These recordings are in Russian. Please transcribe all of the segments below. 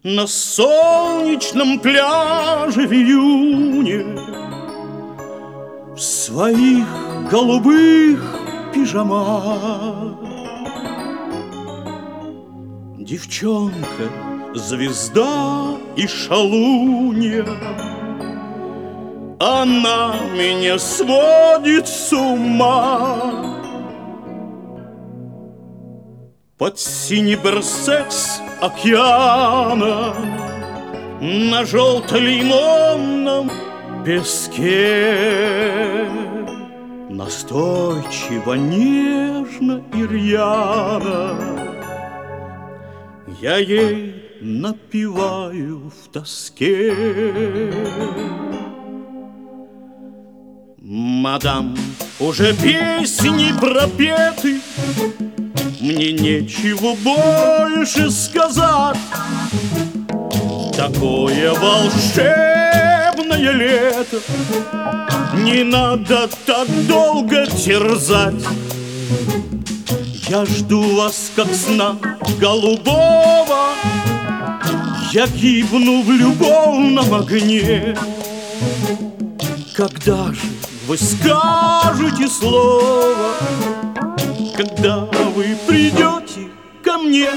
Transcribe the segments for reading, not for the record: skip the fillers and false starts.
На солнечном пляже в июне, в своих голубых пижамах. Девчонка, звезда и шалунья, она меня сводит с ума. Под синий берсекс океана, на желто-лимонном песке, настойчиво, нежно и рьяно я ей напеваю в тоске. Мадам, уже песни пропеты, мне нечего больше сказать. Такое волшебное лето не надо так долго терзать. Я жду вас, как сна голубого, я гибну в любовном огне. Когда же вы скажете слово, когда вы придете ко мне?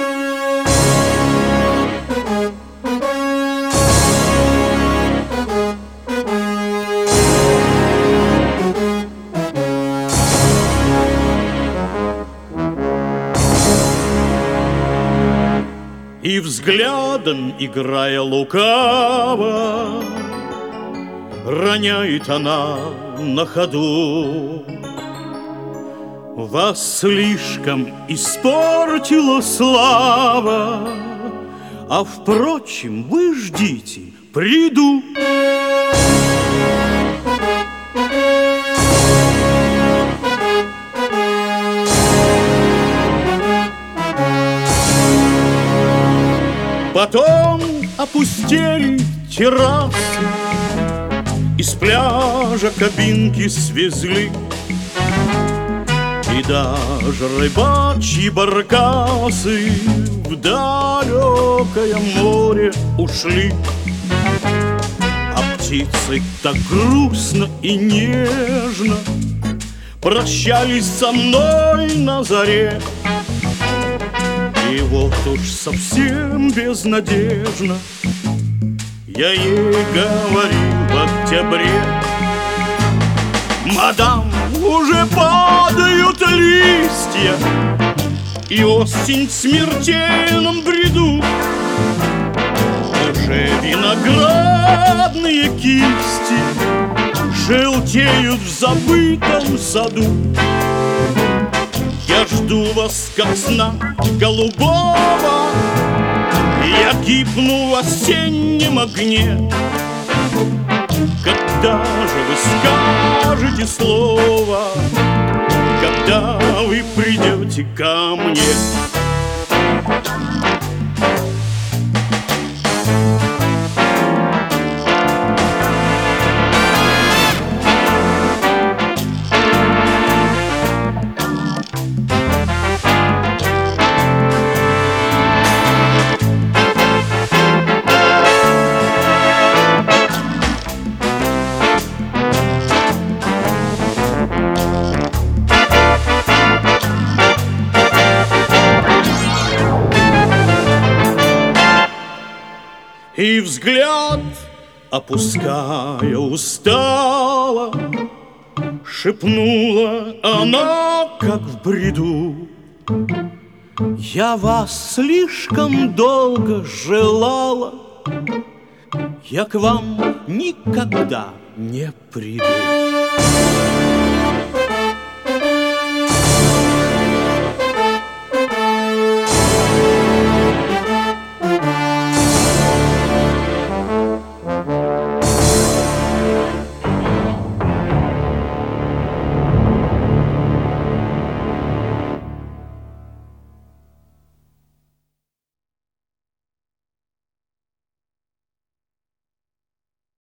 И взглядом, играя лукаво, роняет она на ходу: вас слишком испортила слава, а впрочем, вы ждите, приду. Потом опустели террасы, из пляжа кабинки свезли, и даже рыбачьи баркасы в далекое море ушли. А птицы так грустно и нежно прощались со мной на заре. И вот уж совсем безнадежно я ей говорил в октябре: мадам, уже падают листья, и осень в смертельном бреду. Уже виноградные кисти желтеют в забытом саду. Я жду вас, как сна голубого, я гибну в осеннем огне. Когда же вы скажете слово, когда вы придете ко мне? И взгляд, опуская устало, шепнула она, как в бреду: я вас слишком долго желала, я к вам никогда не приду.